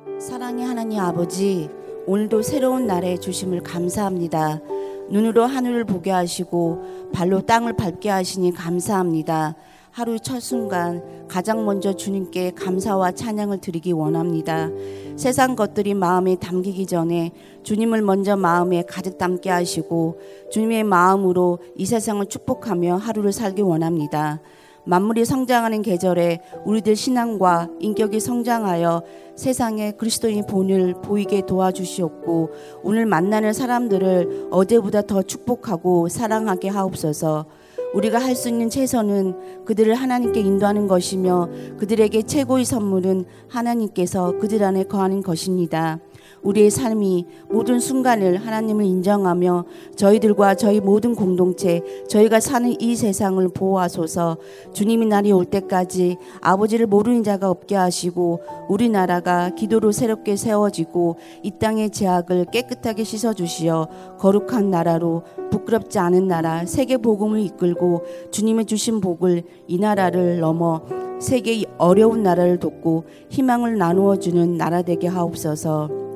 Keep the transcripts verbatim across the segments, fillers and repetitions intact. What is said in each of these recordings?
사랑의 하나님 아버지, 오늘도 새로운 날의 주심을 감사합니다. 눈으로 하늘을 보게 하시고 발로 땅을 밟게 하시니 감사합니다. 하루 첫 순간 가장 먼저 주님께 감사와 찬양을 드리기 원합니다. 세상 것들이 마음에 담기기 전에 주님을 먼저 마음에 가득 담게 하시고 주님의 마음으로 이 세상을 축복하며 하루를 살기 원합니다. 만물이 성장하는 계절에 우리들 신앙과 인격이 성장하여 세상에 그리스도인 본을 보이게 도와주시옵고 오늘 만나는 사람들을 어제보다 더 축복하고 사랑하게 하옵소서. 우리가 할 수 있는 최선은 그들을 하나님께 인도하는 것이며 그들에게 최고의 선물은 하나님께서 그들 안에 거하는 것입니다. 우리의 삶이 모든 순간을 하나님을 인정하며 저희들과 저희 모든 공동체, 저희가 사는 이 세상을 보호하소서. 주님이 날이 올 때까지 아버지를 모르는 자가 없게 하시고 우리나라가 기도로 새롭게 세워지고 이 땅의 죄악을 깨끗하게 씻어주시어 거룩한 나라로 부끄럽지 않은 나라, 세계 복음을 이끌고 주님의 주신 복을 이 나라를 넘어 세계의 어려운 나라를 돕고 희망을 나누어주는 나라 되게 하옵소서.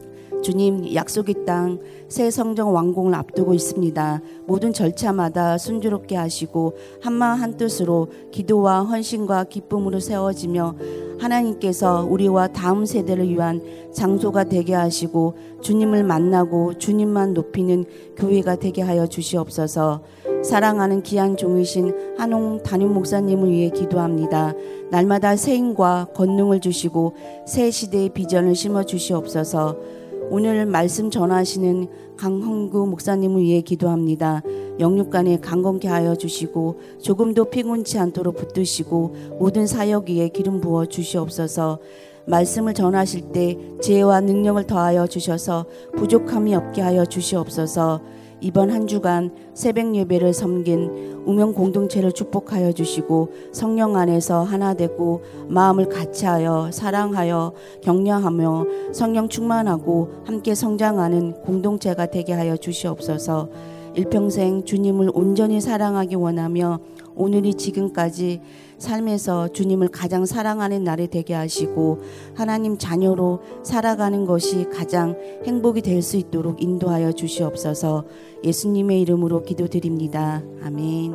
주님, 약속의 땅 새 성정 완공을 앞두고 있습니다. 모든 절차마다 순조롭게 하시고 한마음 한뜻으로 기도와 헌신과 기쁨으로 세워지며 하나님께서 우리와 다음 세대를 위한 장소가 되게 하시고 주님을 만나고 주님만 높이는 교회가 되게 하여 주시옵소서. 사랑하는 귀한 종이신 한홍 담임 목사님을 위해 기도합니다. 날마다 새 힘과 권능을 주시고 새 시대의 비전을 심어 주시옵소서. 오늘 말씀 전하시는 강헌구 목사님을 위해 기도합니다. 영육간에 강건케 하여 주시고 조금도 피곤치 않도록 붙드시고 모든 사역 위에 기름 부어 주시옵소서. 말씀을 전하실 때 지혜와 능력을 더하여 주셔서 부족함이 없게 하여 주시옵소서. 이번 한 주간 새벽 예배를 섬긴 우명 공동체를 축복하여 주시고 성령 안에서 하나 되고 마음을 같이하여 사랑하여 격려하며 성령 충만하고 함께 성장하는 공동체가 되게 하여 주시옵소서. 일평생 주님을 온전히 사랑하기 원하며 오늘이 지금까지 삶에서 주님을 가장 사랑하는 날이 되게 하시고 하나님 자녀로 살아가는 것이 가장 행복이 될 수 있도록 인도하여 주시옵소서. 예수님의 이름으로 기도드립니다. 아멘.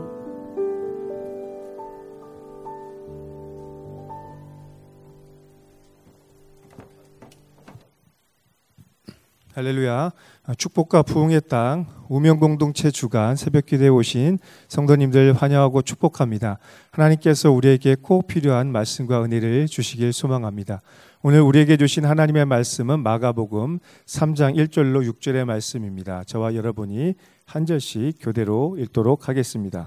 할렐루야. 축복과 부흥의 땅 우명공동체 주간 새벽기도에 오신 성도님들 환영하고 축복합니다. 하나님께서 우리에게 꼭 필요한 말씀과 은혜를 주시길 소망합니다. 오늘 우리에게 주신 하나님의 말씀은 마가복음 삼 장 일 절로 육 절의 말씀입니다. 저와 여러분이 한 절씩 교대로 읽도록 하겠습니다.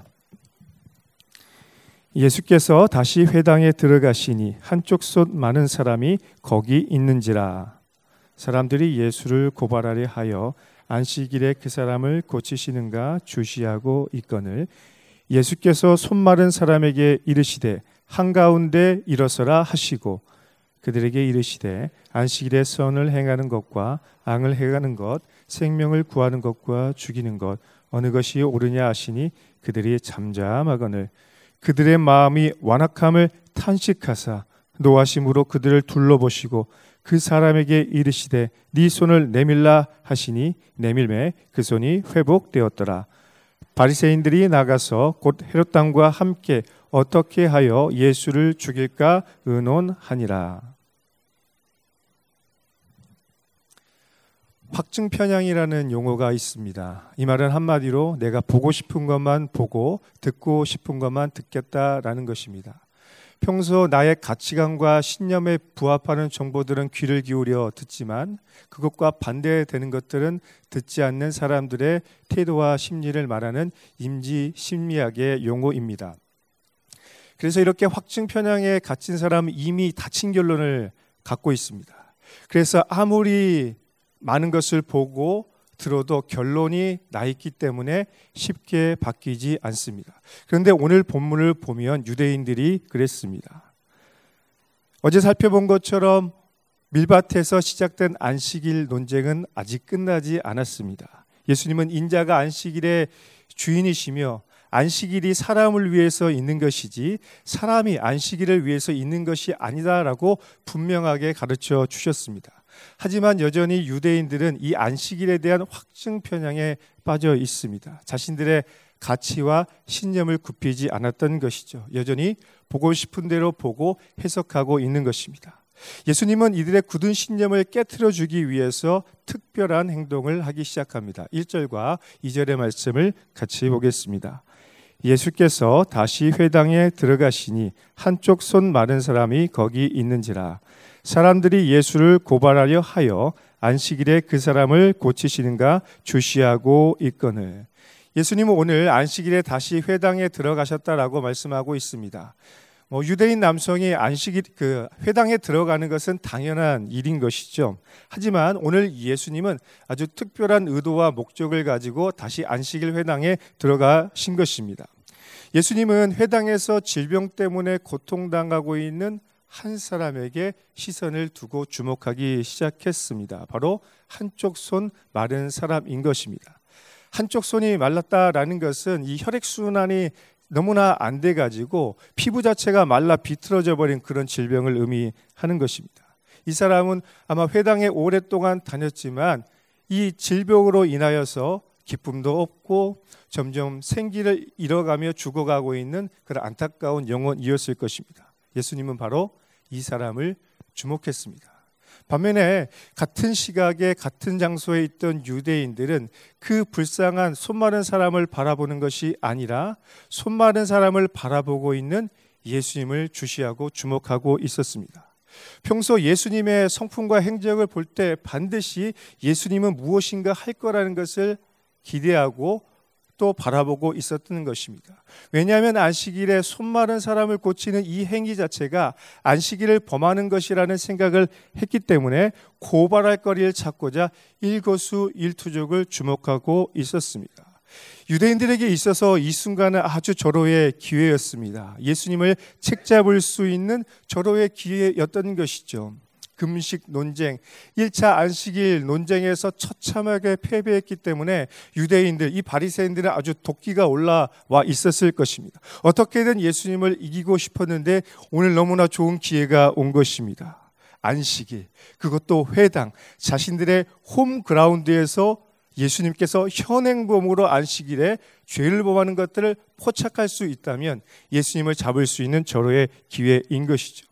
예수께서 다시 회당에 들어가시니 한쪽 솥 많은 사람이 거기 있는지라. 사람들이 예수를 고발하려 하여 안식일에 그 사람을 고치시는가 주시하고 있거늘 예수께서 손 마른 사람에게 이르시되 한가운데 일어서라 하시고 그들에게 이르시되 안식일에 선을 행하는 것과 앙을 행하는 것 생명을 구하는 것과 죽이는 것 어느 것이 옳으냐 하시니 그들이 잠잠하거늘 그들의 마음이 완악함을 탄식하사 노하심으로 그들을 둘러보시고 그 사람에게 이르시되 네 손을 내밀라 하시니 내밀매 그 손이 회복되었더라. 바리새인들이 나가서 곧 헤롯 왕과 함께 어떻게 하여 예수를 죽일까 의논하니라. 확증편향이라는 용어가 있습니다. 이 말은 한마디로 내가 보고 싶은 것만 보고 듣고 싶은 것만 듣겠다라는 것입니다. 평소 나의 가치관과 신념에 부합하는 정보들은 귀를 기울여 듣지만 그것과 반대되는 것들은 듣지 않는 사람들의 태도와 심리를 말하는 임지심리학의 용어입니다. 그래서 이렇게 확증편향에 갇힌 사람은 이미 닫힌 결론을 갖고 있습니다. 그래서 아무리 많은 것을 보고 들어도 결론이 나 있기 때문에 쉽게 바뀌지 않습니다. 그런데 오늘 본문을 보면 유대인들이 그랬습니다. 어제 살펴본 것처럼 밀밭에서 시작된 안식일 논쟁은 아직 끝나지 않았습니다. 예수님은 인자가 안식일의 주인이시며 안식일이 사람을 위해서 있는 것이지 사람이 안식일을 위해서 있는 것이 아니다라고 분명하게 가르쳐 주셨습니다. 하지만 여전히 유대인들은 이 안식일에 대한 확증 편향에 빠져 있습니다. 자신들의 가치와 신념을 굽히지 않았던 것이죠. 여전히 보고 싶은 대로 보고 해석하고 있는 것입니다. 예수님은 이들의 굳은 신념을 깨트려 주기 위해서 특별한 행동을 하기 시작합니다. 일 절과 이 절의 말씀을 같이 보겠습니다. 예수께서 다시 회당에 들어가시니 한쪽 손 마른 사람이 거기 있는지라. 사람들이 예수를 고발하려 하여 안식일에 그 사람을 고치시는가 주시하고 있거늘. 예수님은 오늘 안식일에 다시 회당에 들어가셨다라고 말씀하고 있습니다. 뭐 유대인 남성이 안식일 그 회당에 들어가는 것은 당연한 일인 것이죠. 하지만 오늘 예수님은 아주 특별한 의도와 목적을 가지고 다시 안식일 회당에 들어가신 것입니다. 예수님은 회당에서 질병 때문에 고통당하고 있는 한 사람에게 시선을 두고 주목하기 시작했습니다. 바로 한쪽 손 마른 사람인 것입니다. 한쪽 손이 말랐다라는 것은 이 혈액순환이 너무나 안 돼가지고 피부 자체가 말라 비틀어져 버린 그런 질병을 의미하는 것입니다. 이 사람은 아마 회당에 오랫동안 다녔지만 이 질병으로 인하여서 기쁨도 없고 점점 생기를 잃어가며 죽어가고 있는 그런 안타까운 영혼이었을 것입니다. 예수님은 바로 이 사람을 주목했습니다. 반면에 같은 시각에 같은 장소에 있던 유대인들은 그 불쌍한 손 마른 사람을 바라보는 것이 아니라 손 마른 사람을 바라보고 있는 예수님을 주시하고 주목하고 있었습니다. 평소 예수님의 성품과 행적을 볼 때 반드시 예수님은 무엇인가 할 거라는 것을 기대하고 또 바라보고 있었던 것입니다. 왜냐하면 안식일에 손 마른 사람을 고치는 이 행위 자체가 안식일을 범하는 것이라는 생각을 했기 때문에 고발할 거리를 찾고자 일거수일투족을 주목하고 있었습니다. 유대인들에게 있어서 이 순간은 아주 절호의 기회였습니다. 예수님을 책잡을 수 있는 절호의 기회였던 것이죠. 금식 논쟁, 일 차 안식일 논쟁에서 처참하게 패배했기 때문에 유대인들, 이 바리새인들은 아주 도끼가 올라와 있었을 것입니다. 어떻게든 예수님을 이기고 싶었는데 오늘 너무나 좋은 기회가 온 것입니다. 안식일, 그것도 회당, 자신들의 홈그라운드에서 예수님께서 현행범으로 안식일에 죄를 범하는 것들을 포착할 수 있다면 예수님을 잡을 수 있는 절호의 기회인 것이죠.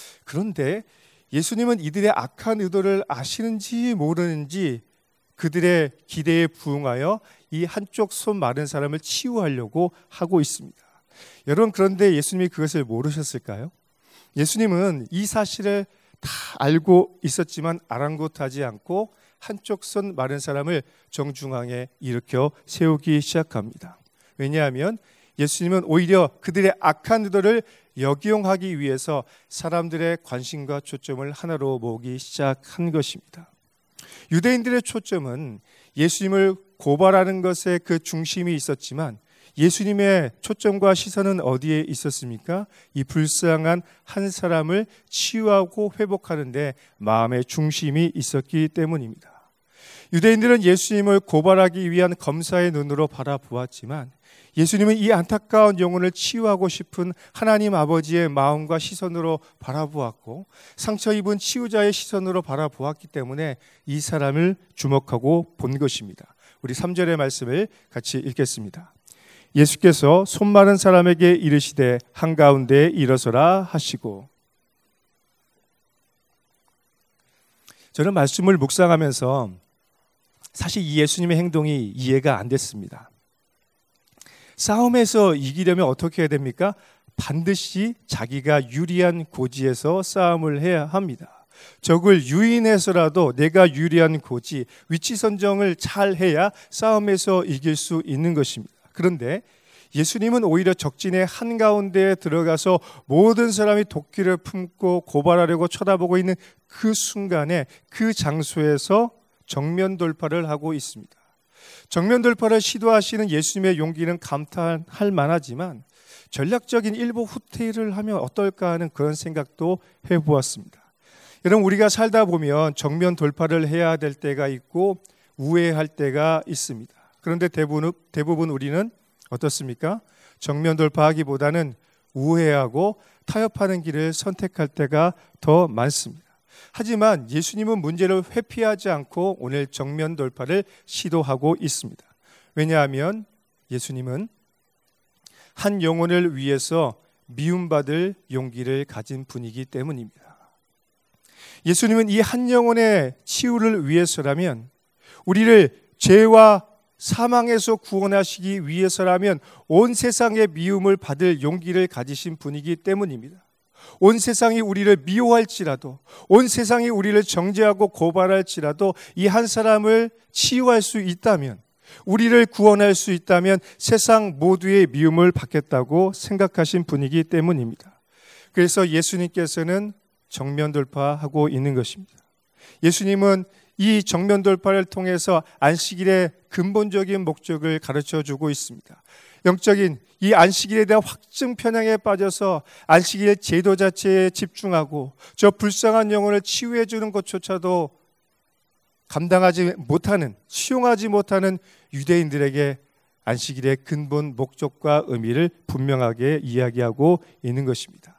그런데 예수님은 이들의 악한 의도를 아시는지 모르는지 그들의 기대에 부응하여 이 한쪽 손 마른 사람을 치유하려고 하고 있습니다. 여러분, 그런데 예수님이 그것을 모르셨을까요? 예수님은 이 사실을 다 알고 있었지만 아랑곳하지 않고 한쪽 손 마른 사람을 정중앙에 일으켜 세우기 시작합니다. 왜냐하면 예수님은 오히려 그들의 악한 의도를 역이용하기 위해서 사람들의 관심과 초점을 하나로 모으기 시작한 것입니다. 유대인들의 초점은 예수님을 고발하는 것에 그 중심이 있었지만 예수님의 초점과 시선은 어디에 있었습니까? 이 불쌍한 한 사람을 치유하고 회복하는 데 마음의 중심이 있었기 때문입니다. 유대인들은 예수님을 고발하기 위한 검사의 눈으로 바라보았지만 예수님은 이 안타까운 영혼을 치유하고 싶은 하나님 아버지의 마음과 시선으로 바라보았고 상처 입은 치유자의 시선으로 바라보았기 때문에 이 사람을 주목하고 본 것입니다. 우리 삼 절의 말씀을 같이 읽겠습니다. 예수께서 손 마른 사람에게 이르시되 한가운데에 일어서라 하시고. 저는 말씀을 묵상하면서 사실 이 예수님의 행동이 이해가 안 됐습니다. 싸움에서 이기려면 어떻게 해야 됩니까? 반드시 자기가 유리한 고지에서 싸움을 해야 합니다. 적을 유인해서라도 내가 유리한 고지, 위치 선정을 잘 해야 싸움에서 이길 수 있는 것입니다. 그런데 예수님은 오히려 적진의 한가운데에 들어가서 모든 사람이 도끼를 품고 고발하려고 쳐다보고 있는 그 순간에 그 장소에서 정면 돌파를 하고 있습니다. 정면 돌파를 시도하시는 예수님의 용기는 감탄할 만하지만 전략적인 일부 후퇴를 하면 어떨까 하는 그런 생각도 해보았습니다. 여러분, 우리가 살다 보면 정면 돌파를 해야 될 때가 있고 우회할 때가 있습니다. 그런데 대부분, 대부분 우리는 어떻습니까? 정면 돌파하기보다는 우회하고 타협하는 길을 선택할 때가 더 많습니다. 하지만 예수님은 문제를 회피하지 않고 오늘 정면 돌파를 시도하고 있습니다. 왜냐하면 예수님은 한 영혼을 위해서 미움받을 용기를 가진 분이기 때문입니다. 예수님은 이 한 영혼의 치유를 위해서라면, 우리를 죄와 사망에서 구원하시기 위해서라면 온 세상의 미움을 받을 용기를 가지신 분이기 때문입니다. 온 세상이 우리를 미워할지라도, 온 세상이 우리를 정죄하고 고발할지라도 이 한 사람을 치유할 수 있다면, 우리를 구원할 수 있다면 세상 모두의 미움을 받겠다고 생각하신 분이기 때문입니다. 그래서 예수님께서는 정면 돌파하고 있는 것입니다. 예수님은 이 정면 돌파를 통해서 안식일의 근본적인 목적을 가르쳐주고 있습니다. 영적인 이 안식일에 대한 확증 편향에 빠져서 안식일 제도 자체에 집중하고 저 불쌍한 영혼을 치유해 주는 것조차도 감당하지 못하는, 수용하지 못하는 유대인들에게 안식일의 근본 목적과 의미를 분명하게 이야기하고 있는 것입니다.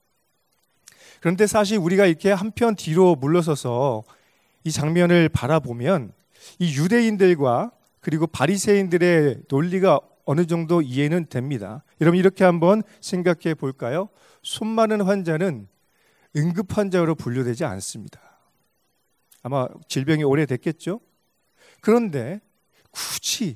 그런데 사실 우리가 이렇게 한편 뒤로 물러서서 이 장면을 바라보면 이 유대인들과 그리고 바리새인들의 논리가 어느 정도 이해는 됩니다. 여러분, 이렇게 한번 생각해 볼까요? 손 마른 환자는 응급 환자로 분류되지 않습니다. 아마 질병이 오래됐겠죠? 그런데 굳이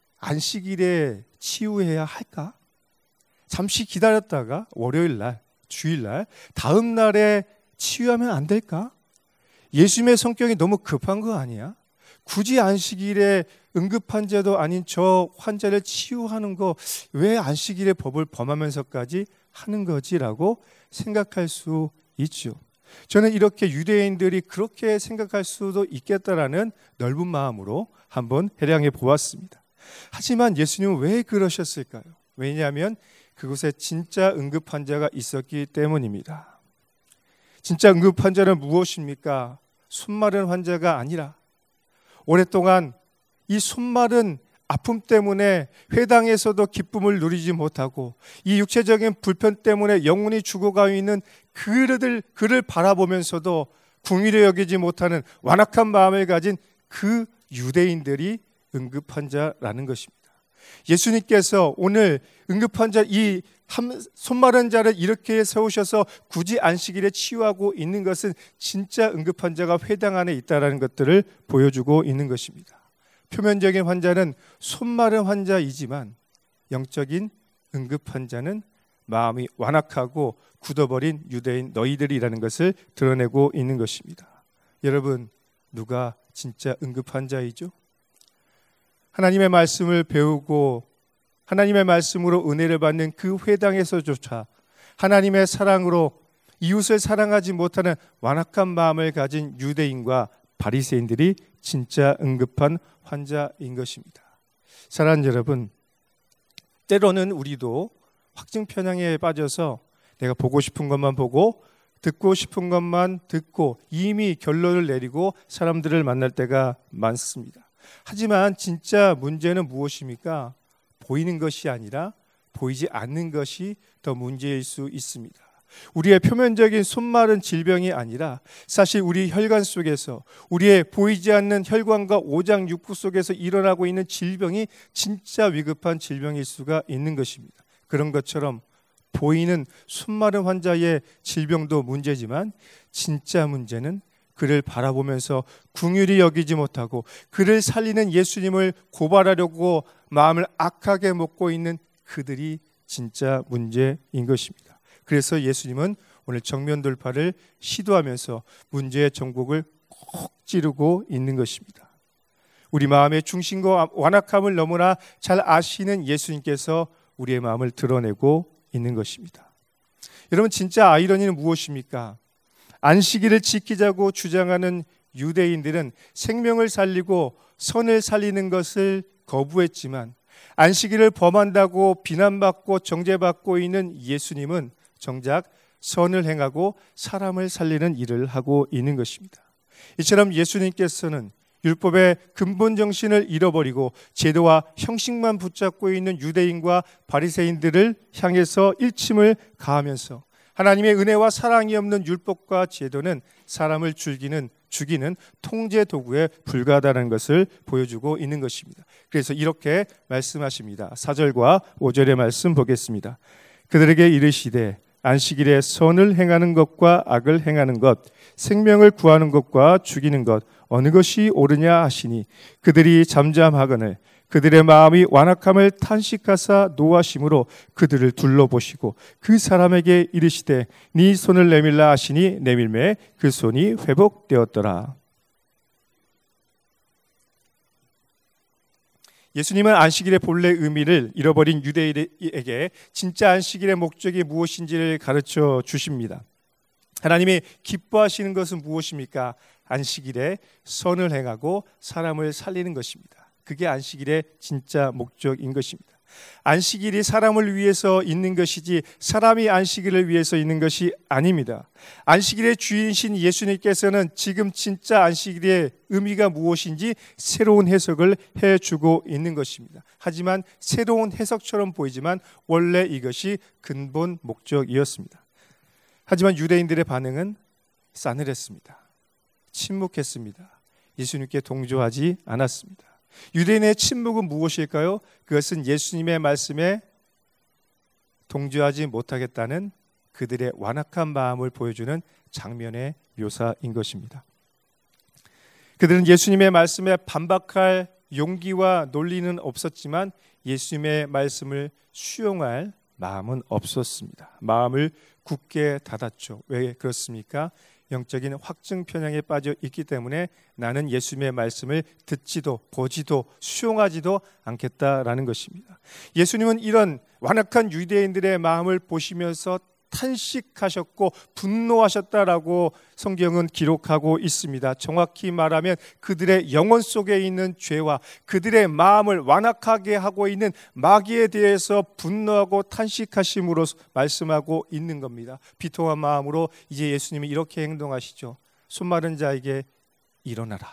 안식일에 치유해야 할까? 잠시 기다렸다가 월요일 날, 주일 날, 다음 날에 치유하면 안 될까? 예수님의 성격이 너무 급한 거 아니야? 굳이 안식일에 응급 환자도 아닌 저 환자를 치유하는 거 왜 안식일의 법을 범하면서까지 하는 거지라고 생각할 수 있죠. 저는 이렇게 유대인들이 그렇게 생각할 수도 있겠다라는 넓은 마음으로 한번 해량해 보았습니다. 하지만 예수님은 왜 그러셨을까요? 왜냐하면 그곳에 진짜 응급 환자가 있었기 때문입니다. 진짜 응급 환자는 무엇입니까? 손 마른 환자가 아니라 오랫동안 이 손 마른 아픔 때문에 회당에서도 기쁨을 누리지 못하고 이 육체적인 불편 때문에 영혼이 죽어가고 있는 그를, 그를 바라보면서도 궁일에 여기지 못하는 완악한 마음을 가진 그 유대인들이 응급환자라는 것입니다. 예수님께서 오늘 응급환자 이 손마른 자를 이렇게 세우셔서 굳이 안식일에 치유하고 있는 것은 진짜 응급환자가 회당 안에 있다는 것들을 보여주고 있는 것입니다. 표면적인 환자는 손마른 환자이지만 영적인 응급환자는 마음이 완악하고 굳어버린 유대인 너희들이라는 것을 드러내고 있는 것입니다. 여러분, 누가 진짜 응급환자이죠? 하나님의 말씀을 배우고 하나님의 말씀으로 은혜를 받는 그 회당에서조차 하나님의 사랑으로 이웃을 사랑하지 못하는 완악한 마음을 가진 유대인과 바리새인들이 진짜 응급한 환자인 것입니다. 사랑하는 여러분, 때로는 우리도 확증 편향에 빠져서 내가 보고 싶은 것만 보고 듣고 싶은 것만 듣고 이미 결론을 내리고 사람들을 만날 때가 많습니다. 하지만 진짜 문제는 무엇입니까? 보이는 것이 아니라 보이지 않는 것이 더 문제일 수 있습니다. 우리의 표면적인 손마른 질병이 아니라 사실 우리 혈관 속에서 우리의 보이지 않는 혈관과 오장 육부 속에서 일어나고 있는 질병이 진짜 위급한 질병일 수가 있는 것입니다. 그런 것처럼 보이는 손마른 환자의 질병도 문제지만 진짜 문제는 그를 바라보면서 긍휼히 여기지 못하고 그를 살리는 예수님을 고발하려고 마음을 악하게 먹고 있는 그들이 진짜 문제인 것입니다. 그래서 예수님은 오늘 정면 돌파를 시도하면서 문제의 전곡을 콕 찌르고 있는 것입니다. 우리 마음의 중심과 완악함을 너무나 잘 아시는 예수님께서 우리의 마음을 드러내고 있는 것입니다. 여러분, 진짜 아이러니는 무엇입니까? 안식일을 지키자고 주장하는 유대인들은 생명을 살리고 선을 살리는 것을 거부했지만 안식일을 범한다고 비난받고 정죄받고 있는 예수님은 정작 선을 행하고 사람을 살리는 일을 하고 있는 것입니다. 이처럼 예수님께서는 율법의 근본 정신을 잃어버리고 제도와 형식만 붙잡고 있는 유대인과 바리새인들을 향해서 일침을 가하면서 하나님의 은혜와 사랑이 없는 율법과 제도는 사람을 죽이는 죽이는 통제 도구에 불과하다는 것을 보여주고 있는 것입니다. 그래서 이렇게 말씀하십니다. 사 절과 오 절의 말씀 보겠습니다. 그들에게 이르시되 안식일에 선을 행하는 것과 악을 행하는 것, 생명을 구하는 것과 죽이는 것 어느 것이 옳으냐 하시니 그들이 잠잠하거늘 그들의 마음이 완악함을 탄식하사 노하심으로 그들을 둘러보시고 그 사람에게 이르시되 네 손을 내밀라 하시니 내밀매 그 손이 회복되었더라. 예수님은 안식일의 본래 의미를 잃어버린 유대인에게 진짜 안식일의 목적이 무엇인지를 가르쳐 주십니다. 하나님이 기뻐하시는 것은 무엇입니까? 안식일에 선을 행하고 사람을 살리는 것입니다. 그게 안식일의 진짜 목적인 것입니다. 안식일이 사람을 위해서 있는 것이지 사람이 안식일을 위해서 있는 것이 아닙니다. 안식일의 주인이신 예수님께서는 지금 진짜 안식일의 의미가 무엇인지 새로운 해석을 해주고 있는 것입니다. 하지만 새로운 해석처럼 보이지만 원래 이것이 근본 목적이었습니다. 하지만 유대인들의 반응은 싸늘했습니다. 침묵했습니다. 예수님께 동조하지 않았습니다. 유대인의 침묵은 무엇일까요? 그것은 예수님의 말씀에 동조하지 못하겠다는 그들의 완악한 마음을 보여주는 장면의 묘사인 것입니다. 그들은 예수님의 말씀에 반박할 용기와 논리는 없었지만 예수님의 말씀을 수용할 마음은 없었습니다. 마음을 굳게 닫았죠. 왜 그렇습니까? 영적인 확증 편향에 빠져 있기 때문에 나는 예수님의 말씀을 듣지도 보지도 수용하지도 않겠다라는 것입니다. 예수님은 이런 완악한 유대인들의 마음을 보시면서 탄식하셨고 분노하셨다라고 성경은 기록하고 있습니다. 정확히 말하면 그들의 영혼 속에 있는 죄와 그들의 마음을 완악하게 하고 있는 마귀에 대해서 분노하고 탄식하심으로 말씀하고 있는 겁니다. 비통한 마음으로 이제 예수님이 이렇게 행동하시죠. 손 마른 자에게 일어나라.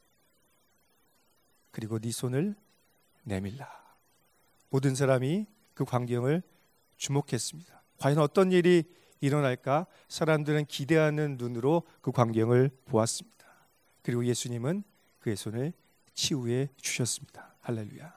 그리고 네 손을 내밀라. 모든 사람이 그 광경을 주목했습니다. 과연 어떤 일이 일어날까? 사람들은 기대하는 눈으로 그 광경을 보았습니다. 그리고 예수님은 그의 손을 치유해 주셨습니다. 할렐루야.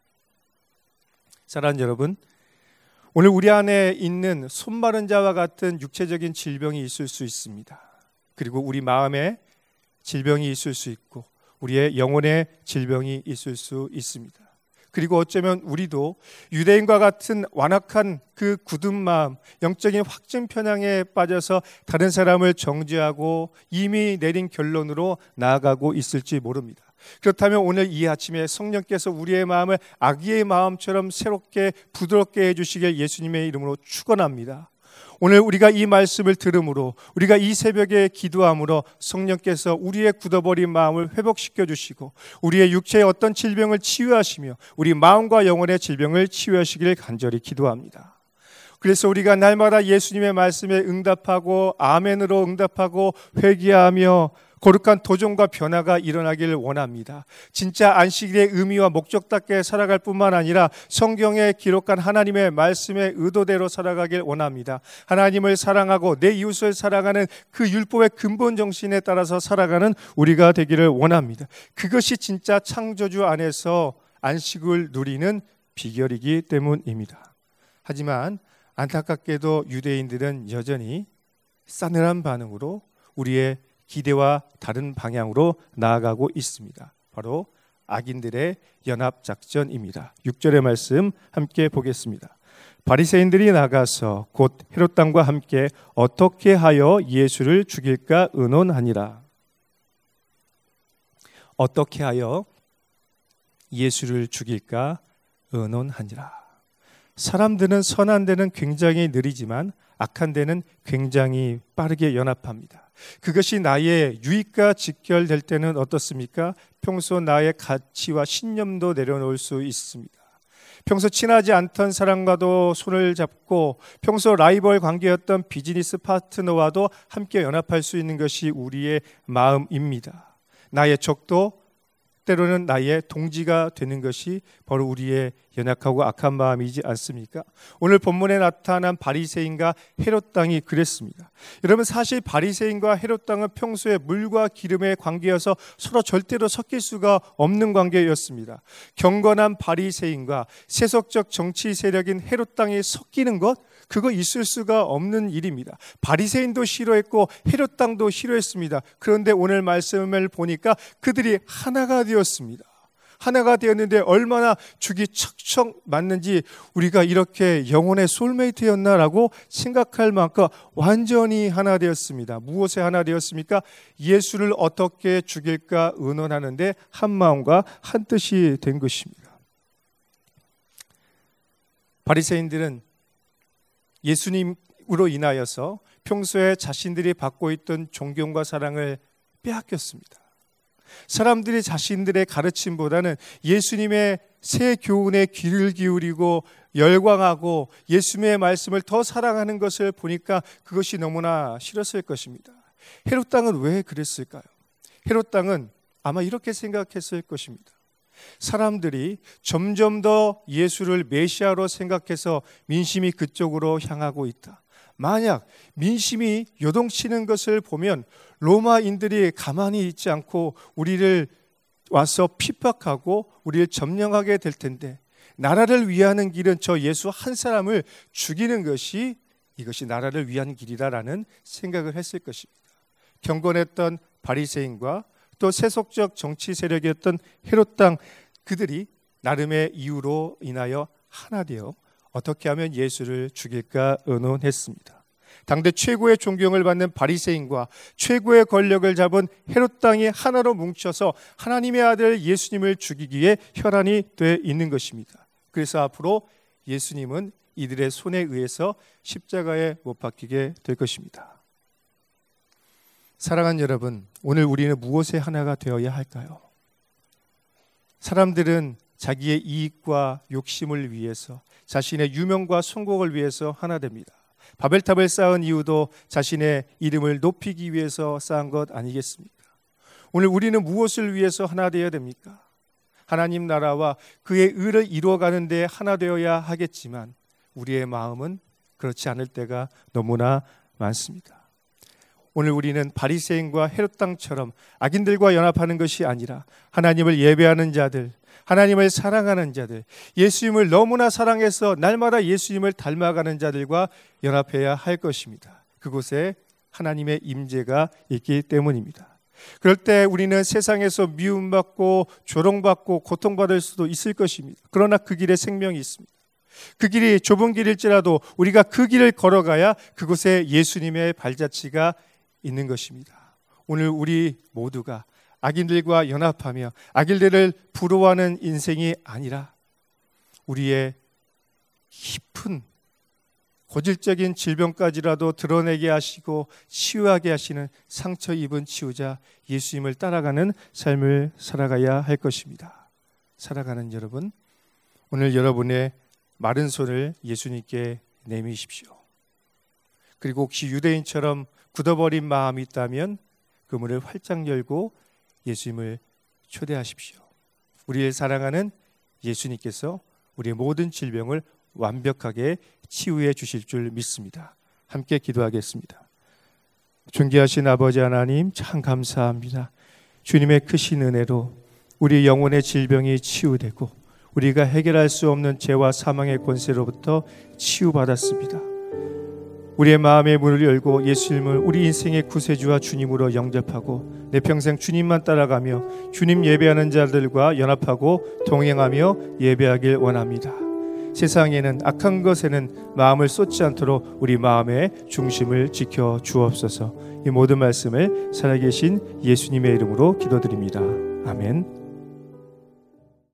사랑하는 여러분, 오늘 우리 안에 있는 손 마른 자와 같은 육체적인 질병이 있을 수 있습니다. 그리고 우리 마음에 질병이 있을 수 있고 우리의 영혼에 질병이 있을 수 있습니다. 그리고 어쩌면 우리도 유대인과 같은 완악한 그 굳은 마음, 영적인 확증 편향에 빠져서 다른 사람을 정죄하고 이미 내린 결론으로 나아가고 있을지 모릅니다. 그렇다면 오늘 이 아침에 성령께서 우리의 마음을 아기의 마음처럼 새롭게 부드럽게 해주시길 예수님의 이름으로 축원합니다. 오늘 우리가 이 말씀을 들음으로 우리가 이 새벽에 기도함으로 성령께서 우리의 굳어버린 마음을 회복시켜 주시고 우리의 육체의 어떤 질병을 치유하시며 우리 마음과 영혼의 질병을 치유하시길 간절히 기도합니다. 그래서 우리가 날마다 예수님의 말씀에 응답하고 아멘으로 응답하고 회개하며 거룩한 도전과 변화가 일어나기를 원합니다. 진짜 안식일의 의미와 목적답게 살아갈 뿐만 아니라 성경에 기록한 하나님의 말씀의 의도대로 살아가길 원합니다. 하나님을 사랑하고 내 이웃을 사랑하는 그 율법의 근본 정신에 따라서 살아가는 우리가 되기를 원합니다. 그것이 진짜 창조주 안에서 안식을 누리는 비결이기 때문입니다. 하지만 안타깝게도 유대인들은 여전히 싸늘한 반응으로 우리의 기대와 다른 방향으로 나아가고 있습니다. 바로 악인들의 연합작전입니다. 육 절의 말씀 함께 보겠습니다. 바리새인들이 나가서 곧 헤롯 당과 함께 어떻게 하여 예수를 죽일까 의논하니라. 어떻게 하여 예수를 죽일까 의논하니라. 사람들은 선한 데는 굉장히 느리지만 악한 데는 굉장히 빠르게 연합합니다. 그것이 나의 유익과 직결될 때는 어떻습니까? 평소 나의 가치와 신념도 내려놓을 수 있습니다. 평소 친하지 않던 사람과도 손을 잡고 평소 라이벌 관계였던 비즈니스 파트너와도 함께 연합할 수 있는 것이 우리의 마음입니다. 나의 적도 때로는 나의 동지가 되는 것이 바로 우리의 연약하고 악한 마음이지 않습니까? 오늘 본문에 나타난 바리새인과 헤롯 왕이 그랬습니다. 여러분, 사실 바리새인과 헤롯 왕은 평소에 물과 기름의 관계여서 서로 절대로 섞일 수가 없는 관계였습니다. 경건한 바리새인과 세속적 정치 세력인 헤롯 왕이 섞이는 것, 그거 있을 수가 없는 일입니다. 바리새인도 싫어했고 헤롯 왕도 싫어했습니다. 그런데 오늘 말씀을 보니까 그들이 하나가 되었습니다. 하나가 되었는데 얼마나 죽이 척척 맞는지, 우리가 이렇게 영혼의 소울메이트였나라고 생각할 만큼 완전히 하나 되었습니다. 무엇에 하나 되었습니까? 예수를 어떻게 죽일까 의논하는데 한 마음과 한 뜻이 된 것입니다. 바리새인들은 예수님으로 인하여서 평소에 자신들이 받고 있던 존경과 사랑을 빼앗겼습니다. 사람들이 자신들의 가르침보다는 예수님의 새 교훈에 귀를 기울이고 열광하고 예수님의 말씀을 더 사랑하는 것을 보니까 그것이 너무나 싫었을 것입니다. 헤롯 왕은 왜 그랬을까요? 헤롯 왕은 아마 이렇게 생각했을 것입니다. 사람들이 점점 더 예수를 메시아로 생각해서 민심이 그쪽으로 향하고 있다. 만약 민심이 요동치는 것을 보면 로마인들이 가만히 있지 않고 우리를 와서 핍박하고 우리를 점령하게 될 텐데, 나라를 위하는 길은 저 예수 한 사람을 죽이는 것이 이것이 나라를 위한 길이다라는 생각을 했을 것입니다. 경건했던 바리새인과 또 세속적 정치 세력이었던 헤롯 왕, 그들이 나름의 이유로 인하여 하나 되어 어떻게 하면 예수를 죽일까 의논했습니다. 당대 최고의 존경을 받는 바리새인과 최고의 권력을 잡은 헤롯 왕이 하나로 뭉쳐서 하나님의 아들 예수님을 죽이기 위해 혈안이 돼 있는 것입니다. 그래서 앞으로 예수님은 이들의 손에 의해서 십자가에 못 박히게 될 것입니다. 사랑하는 여러분, 오늘 우리는 무엇에 하나가 되어야 할까요? 사람들은 자기의 이익과 욕심을 위해서, 자신의 유명과 성공을 위해서 하나 됩니다. 바벨탑을 쌓은 이유도 자신의 이름을 높이기 위해서 쌓은 것 아니겠습니까? 오늘 우리는 무엇을 위해서 하나 되어야 됩니까? 하나님 나라와 그의 의를 이루어가는 데 하나 되어야 하겠지만 우리의 마음은 그렇지 않을 때가 너무나 많습니다. 오늘 우리는 바리새인과 헤롯 왕처럼 악인들과 연합하는 것이 아니라 하나님을 예배하는 자들, 하나님을 사랑하는 자들, 예수님을 너무나 사랑해서 날마다 예수님을 닮아가는 자들과 연합해야 할 것입니다. 그곳에 하나님의 임재가 있기 때문입니다. 그럴 때 우리는 세상에서 미움받고 조롱받고 고통받을 수도 있을 것입니다. 그러나 그 길에 생명이 있습니다. 그 길이 좁은 길일지라도 우리가 그 길을 걸어가야 그곳에 예수님의 발자취가 있는 것입니다. 오늘 우리 모두가 악인들과 연합하며 악인들을 부러워하는 인생이 아니라 우리의 깊은 고질적인 질병까지라도 드러내게 하시고 치유하게 하시는 상처 입은 치유자 예수님을 따라가는 삶을 살아가야 할 것입니다. 살아가는 여러분, 오늘 여러분의 마른 손을 예수님께 내미십시오. 그리고 혹시 유대인처럼 굳어버린 마음이 있다면 그 문을 활짝 열고 예수님을 초대하십시오. 우리를 사랑하는 예수님께서 우리의 모든 질병을 완벽하게 치유해 주실 줄 믿습니다. 함께 기도하겠습니다. 존귀하신 아버지 하나님, 참 감사합니다. 주님의 크신 은혜로 우리 영혼의 질병이 치유되고 우리가 해결할 수 없는 죄와 사망의 권세로부터 치유받았습니다. 우리의 마음의 문을 열고 예수님을 우리 인생의 구세주와 주님으로 영접하고 내 평생 주님만 따라가며 주님 예배하는 자들과 연합하고 동행하며 예배하길 원합니다. 세상에는 악한 것에는 마음을 쏟지 않도록 우리 마음의 중심을 지켜 주옵소서. 이 모든 말씀을 살아계신 예수님의 이름으로 기도드립니다. 아멘.